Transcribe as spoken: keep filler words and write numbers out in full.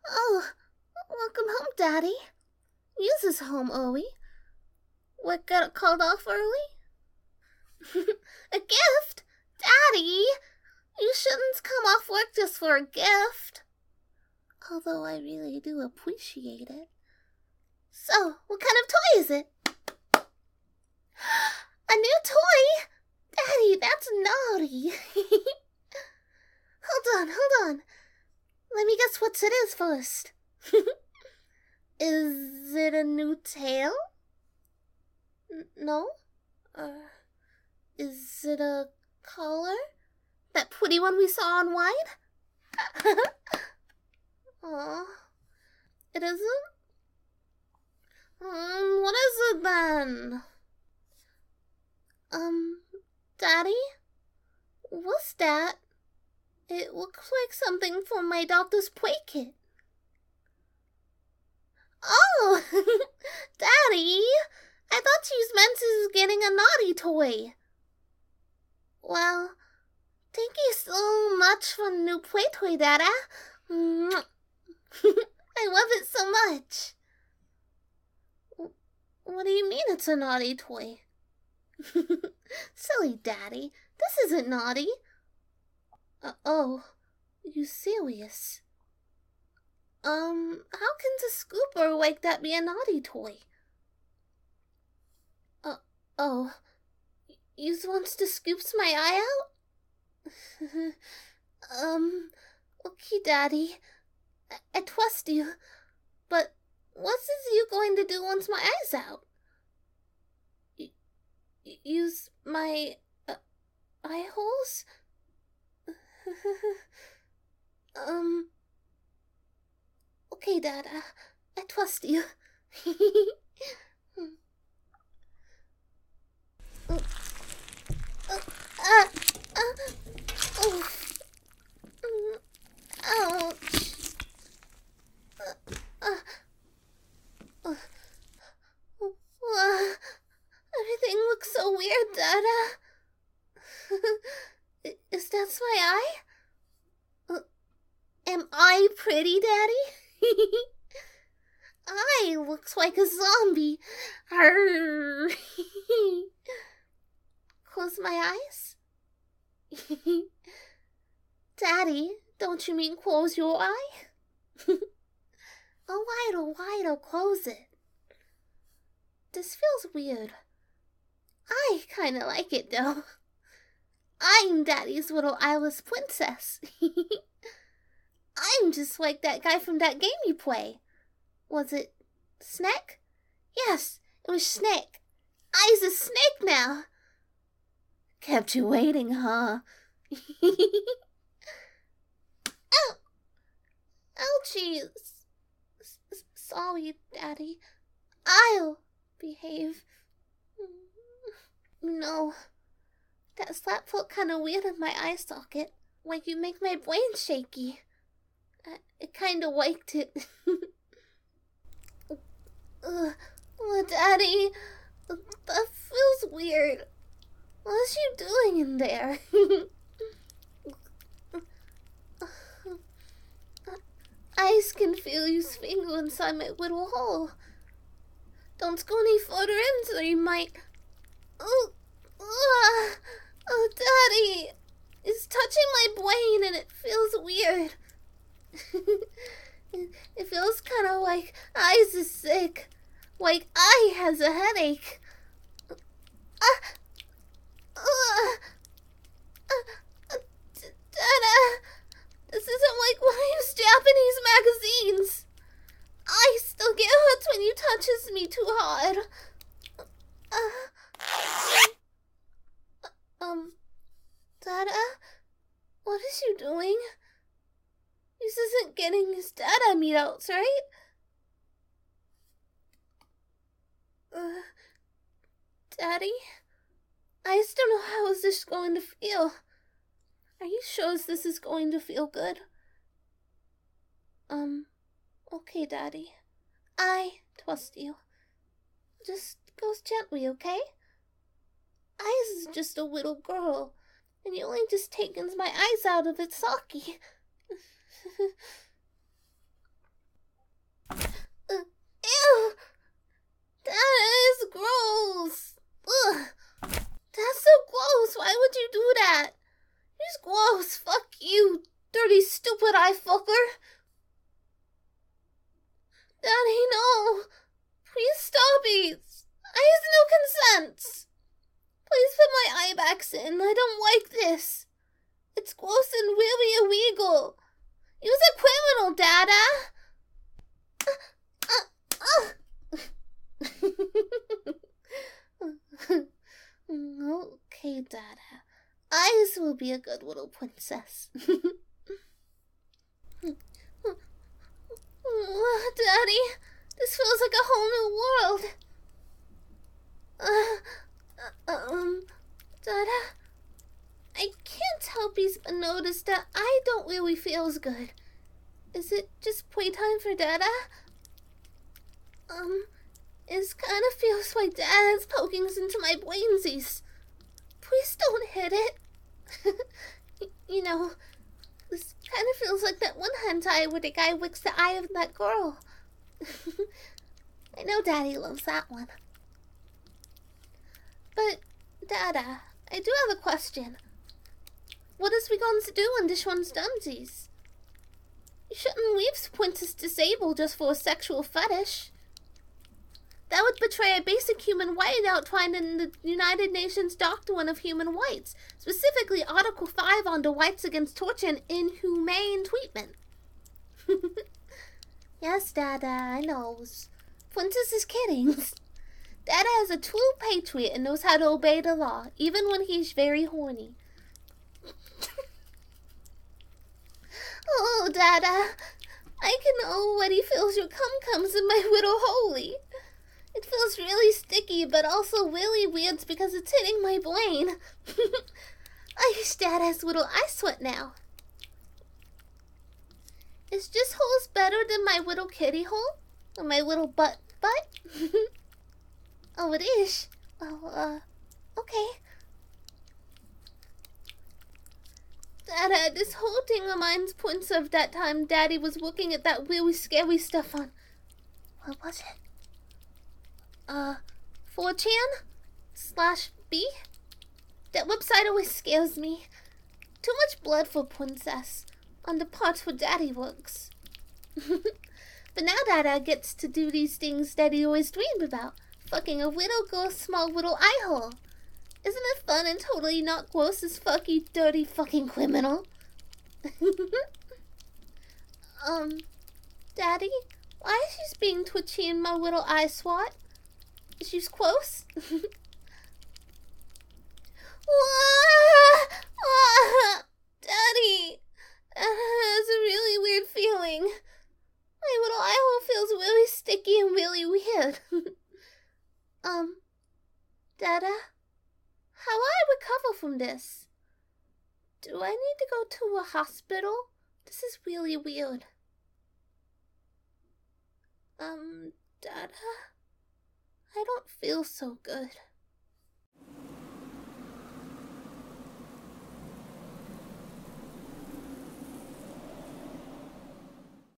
Oh, welcome home, Daddy. Use this home, Owie. What got called off early? A gift? Daddy! You shouldn't come off work just for a gift. Although I really do appreciate it. So, what kind of toy is it? A new toy? Daddy, that's naughty. Hold on, hold on. Let me guess what it is first. Is it a new tail? N- no? Uh, is it a collar? That pretty one we saw on Wide? Aw. It isn't? Um, what is it then? Um, Daddy? What's that? It looks like something from my doctor's play kit. Oh! Daddy! I thought you meant you was getting a naughty toy. Well, thank you so much for the new play toy, Dada. I love it so much. What do you mean it's a naughty toy? Silly Daddy, this isn't naughty. Uh, oh, you serious? Um, how can the scooper like that be a naughty toy? Uh, oh, you wants to scoops my eye out? um, okay, Daddy, I, I trust you, but what is you going to do once my eye's out? Y use my uh, eye holes? um, okay, Dad, uh, I trust you. uh, uh, uh, uh, oh. Ouch. Uh, uh, uh, uh, everything looks so weird, Dada. Is that my eye? Uh, am I pretty, Daddy? I looks like a zombie. Arr. Close my eyes? Daddy, don't you mean close your eye? A wider, wider, close it. This feels weird. I kinda like it, though. I'm Daddy's little eyeless princess. I'm just like that guy from that game you play. Was it Snake? Yes, it was Snake. I's a snake now. Kept you waiting, huh? Ow! Ouchie! S sorry, Daddy. I'll behave. No, that slap felt kind of weird in my eye socket. Like you make my brain shaky. I, it kind of waked it. uh, oh, Daddy, that feels weird. What's you doing in there? I can feel you finger inside my little hole. Don't go any further in, so you might. Oh, uh, oh, Daddy, it's touching my brain and it feels weird. it, it feels kind of like I's is sick, like I has a headache. Uh, uh, uh, Dada, this isn't like one of those Japanese magazines. I still get hurt when you touches me too hard. Uh, um, Dada, what is you doing? This isn't getting his Dada meatouts, right? Uh, Daddy, I just don't know how is this going to feel. Are you sure this is going to feel good? Um, okay, Daddy. I trust you. Just go gently, okay? I is just a little girl, and you only just taken my eyes out of its socket. Ugh! That is gross! Ugh! That's so gross! Why would you do that? It's gross! Fuck you, dirty stupid eye fucker! Daddy, no! Please stop it! I have no consent! Please put my eye back in. I don't like this. It's gross and really illegal. He was a criminal, Dada! Okay, Dada. Eyes will be a good little princess. Oh, Daddy, this feels like a whole new world. Uh, um, Dada, I can't help but notice that I don't really feel as good. Is it just playtime for Dada? Um, it kind of feels like Dada's poking into my brainsies. Please don't hit it. You know, this kind of feels like that one hentai where the guy wicks the eye of that girl. I know Daddy loves that one. But, Dada, I do have a question. What is we going to do when this one's donezies? You shouldn't leave Princess disabled just for a sexual fetish. That would betray a basic human right outlined in the United Nations Doctrine of Human Rights, specifically Article five on the rights against torture and inhumane treatment. Yes, Dada, I knows. Princess is kidding. Dada is a true patriot and knows how to obey the law, even when he's very horny. Oh, Dada, I can already feel your cum-cums in my little holy. It feels really sticky, but also really weird because it's hitting my brain. I wish Dada's little eye sweat now. Is this holes better than my little kitty hole? Or my little butt butt? Oh, it is? Oh, uh, okay. Dada, this whole thing reminds Prince of that time Daddy was looking at that really scary stuff on... What was it? Uh, four chan? Slash B? That website always scares me. Too much blood for Princess. On the parts where Daddy works. But now Dada gets to do these things Daddy always dreamed about. Fucking a little girl's small little eye hole. Isn't it fun and totally not gross as fuck, you dirty fucking criminal? um, Daddy? Why is she being twitchy in my little eye swat? She's close? Daddy! That's a really weird feeling. My little eye hole feels really sticky and really weird. um, Dada? How will I recover from this? Do I need to go to a hospital? This is really weird. Um, Dada? I don't feel so good.